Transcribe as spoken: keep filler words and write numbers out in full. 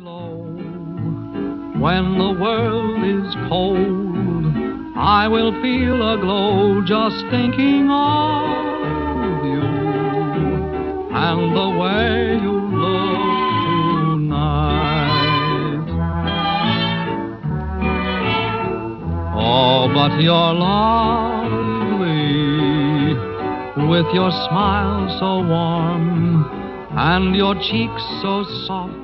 low. When the world is cold, I will feel a glow just thinking of you and the way you look tonight. Oh, but you're lovely, with your smile so warm and your cheeks so soft